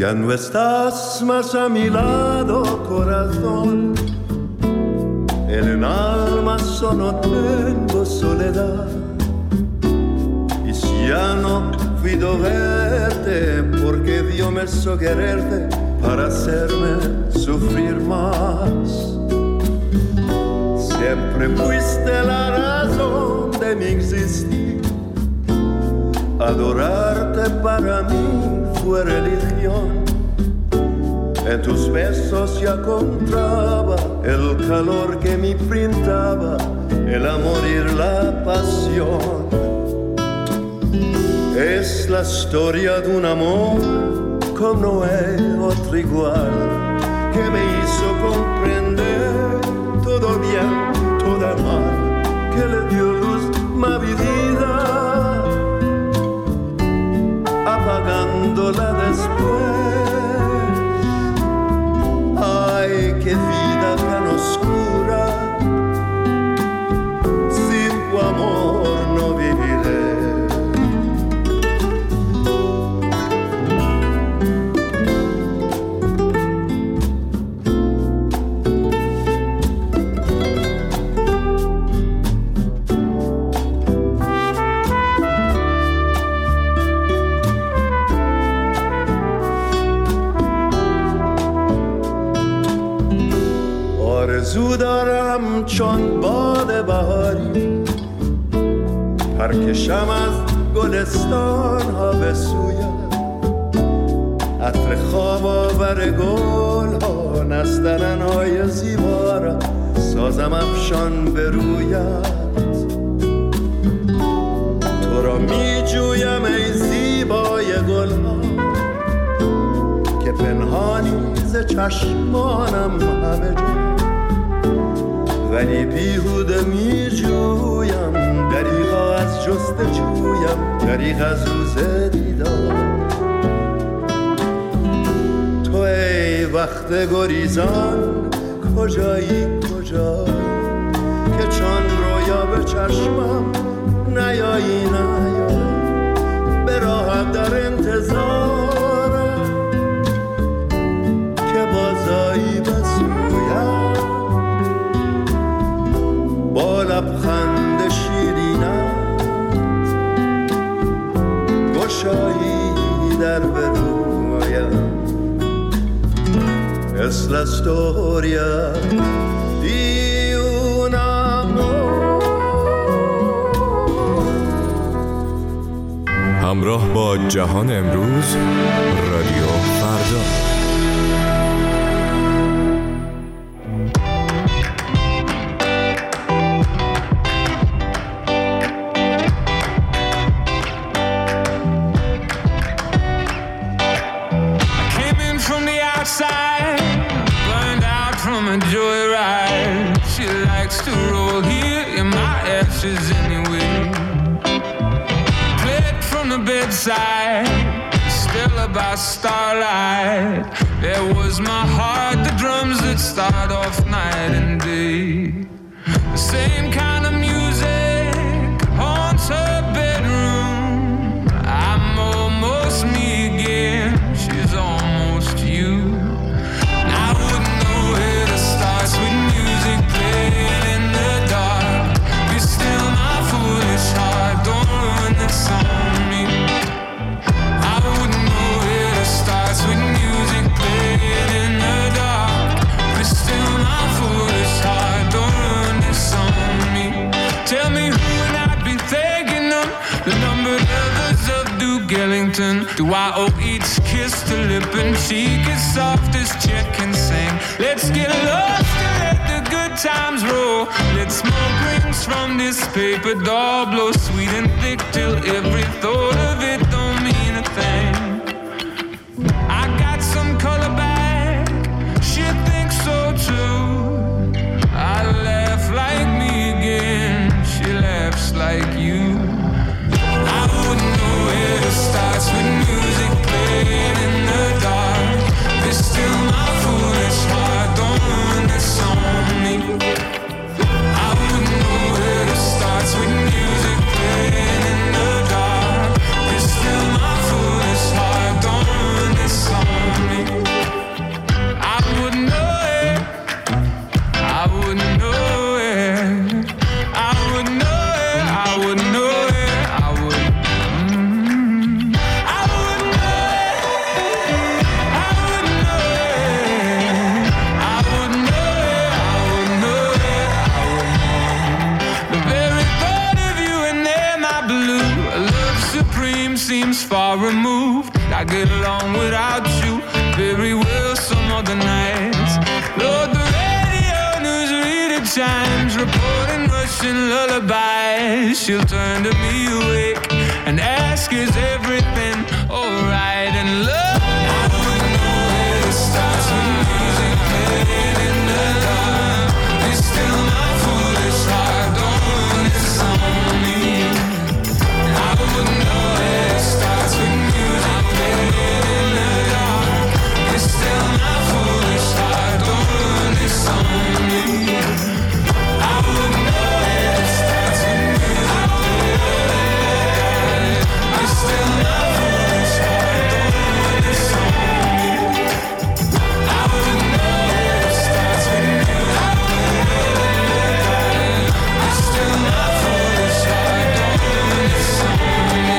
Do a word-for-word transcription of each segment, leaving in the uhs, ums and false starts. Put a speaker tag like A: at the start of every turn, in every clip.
A: Ya no estás más a mi lado, corazón. En el alma solo tengo soledad. Y si ya no puedo verte, porque Dios me hizo quererte para hacerme sufrir más. Siempre fuiste la razón de mi existir. Adorarte para mí fue religión. En tus besos ya encontraba el calor que me brindaba el amor y la pasión. Es la historia de un amor como no hay otro igual, que me hizo comprender todo bien, todo mal, que le dio luz a mi vida, apagándola después. Ay, qué vida tan oscura, sin tu amor no viviré. آرزو دارم چون باد بهاری پرکشم از گلستان ها به سویت، عطر خواب آور گل ها نسترن های زیبا را سازم افشان به رویت. تو را می جویم ای زیبای گل ها که پنهانی ز چشمانم همه جا، ولی بیهوده می جویم دریغا از جستجویم، دریغ از روز دیدار. تو ای وقت گریزان کجایی کجایی که چون رویا به چشمم نیایی نیایی، به راهم در انتظارم که بازایی به سویم، با لبخند شیرینت گشایی در به رویم. Es la storia di un amor.
B: همراه با جهان امروز، رادیو فردا.
C: Anyway, played from the bedside, still by starlight. There was my heart, the drums that start off night and day. The same kind of music haunts her bedroom. I'm almost me again, she's almost you. I wouldn't know where to start, sweet music playing in the dark. Be still my foolish heart, don't ruin this on me. I wouldn't know where to start, sweet music playing in the dark. Be still my foolish heart, don't ruin this on me. Tell me who would I be thanking them? The numbered others of Duke Ellington. Do I owe each kiss to lip and cheek as soft as Chet can sing? Let's get lost and let the good times roll. Let's smoke rings from this paper doll, blow sweet and thick till every thought of it don't mean a thing. I got some color back, she thinks so too. I laugh like me again, she laughs like you. I wouldn't know where to start with music playing in the dark. It's still my foolish heart, don't ruin this on me. I wouldn't know where to start with music playing in the dark. seems far removed. I get along without you very well some other nights. Lord, the radio news reader chimes, reporting Russian lullabies. She'll turn to me awake and ask, is everything alright? And love, I wouldn't know where to start. When music playing in the dark, it's still my foolish heart. Don't ruin this on me. I wouldn't know where to start. When music playing in the dark, it's still my foolish heart. Don't ruin this on me. I wouldn't know where to start. When music playing, it's still my foolish heart. Don't ruin this on me. I wouldn't know where to start. When music playing, it's still my foolish heart. Don't ruin this on me.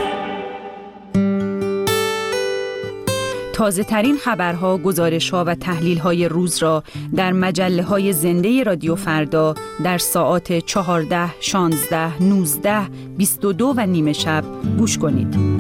D: تازه ترین خبرها، گزارش‌ها و تحلیل‌های روز را در مجله‌های زنده رادیو فردا در ساعات چهارده، شانزده، نوزده، بیست و دو و نیمه شب گوش کنید.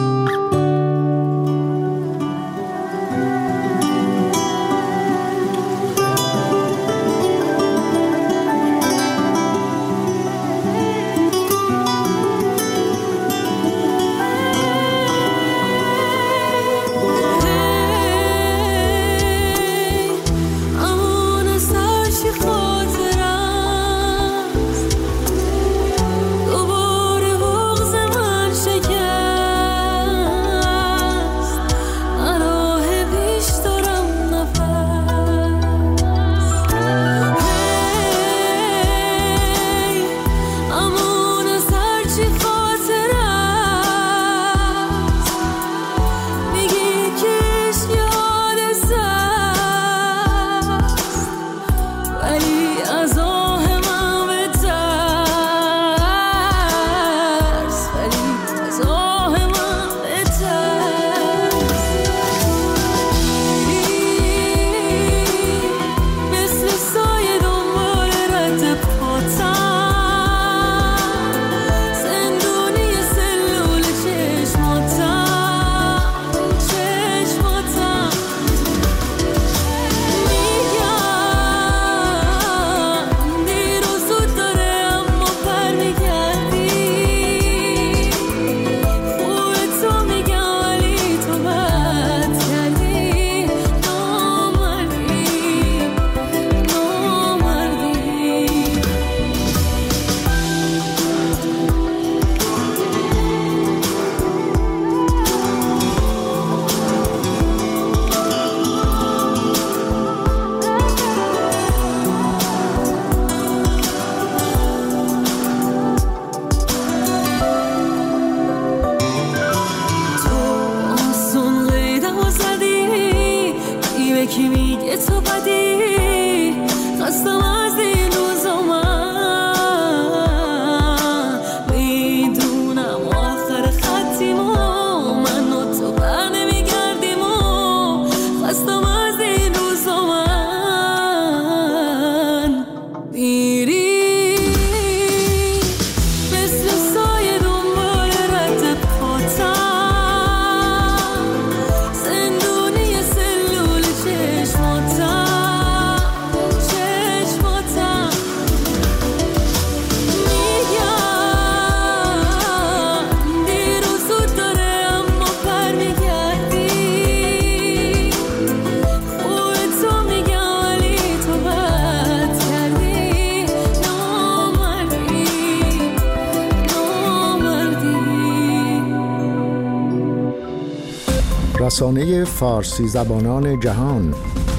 E: رسانه فارسی زبانان جهان،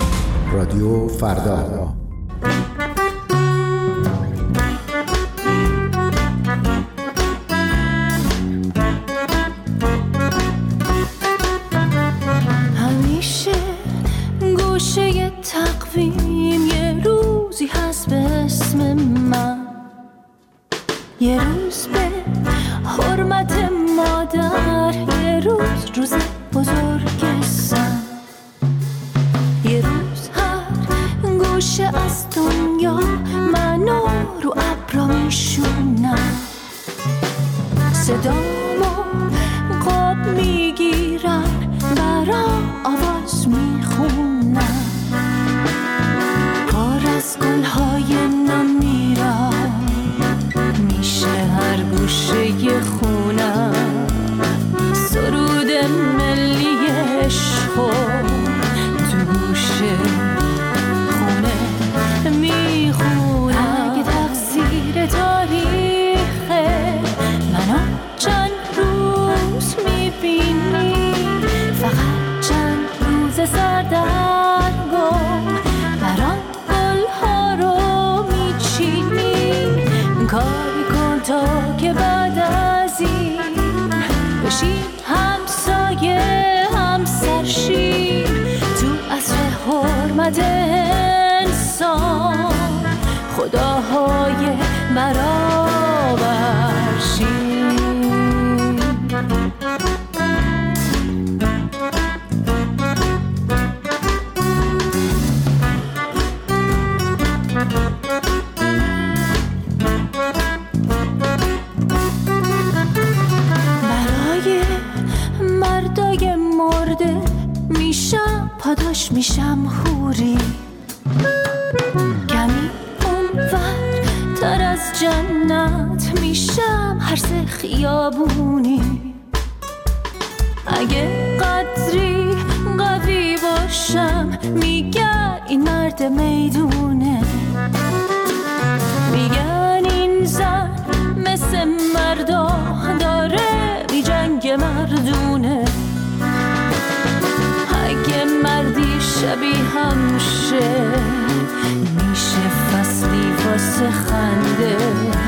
E: رادیو فردا.
F: همیشه گوشه تقویم یه روزی هست به اسم من، یه روز به حرمت مادر، یه روز روز بزرگ سن، یه روز هر گوشه از دنیا منو رو ابرا میشونم، صدامو برابر شی. برای مردای مرده میشم پاداش، میشم حوری، کمی اونور تر از جنت میشم هر سه خیابونی. اگه قدری قوی باشم میگن این مرد میدونه، میگن این زن مثل مردا داره بی جنگ مردونه. اگه مردی شبیه هم شه میشه فصلی واسه خنده.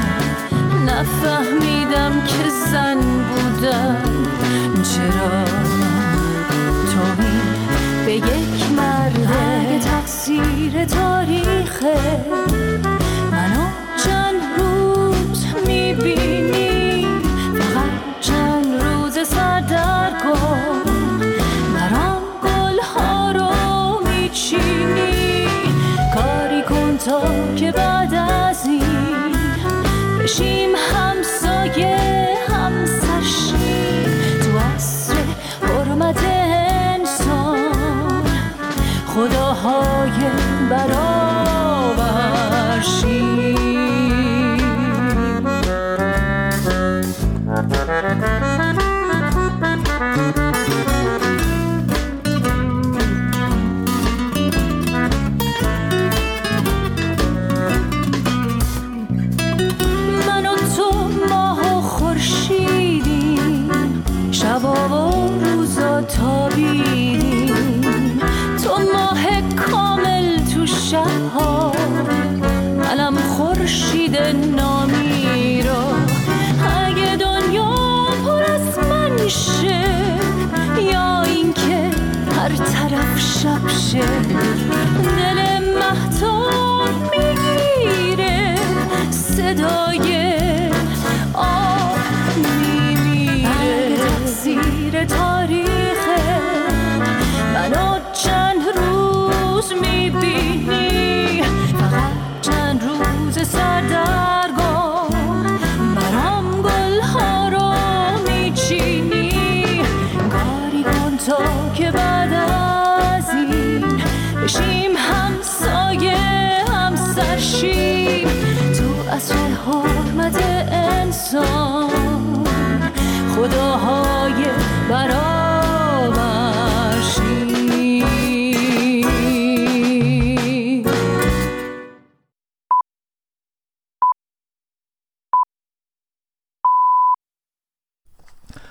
F: نفهمیدم که زن بودم چرا توهین به یک مرده. اگه تقصیر تاریخه منو چند روز میبینی، فقط چند روز سردرگم برام گلها رو میچینی. کاری کن تا که بعد از این بشیم همسایه همسرشی. تو عصر حرمت انسان خداهای برابر شی. من و تو ماه و خورشیدیم، شبا و روزا تابیدیم. تو ماه کامل تو شبها، منم خورشید نامی را. اگه دنیا پر از من شه یا اینکه هر طرف شب شه، دل مهتاب میگیره صدای آه میمیره. اگه تقصیر تاریخه منو چند روز میبینی، فقط چند روز سردرگم برام گلها رو میچینی. کاری کن تا که بعد از این بشیم همسایه همسرشیم. تو عصر حرمت انسان خداهای برای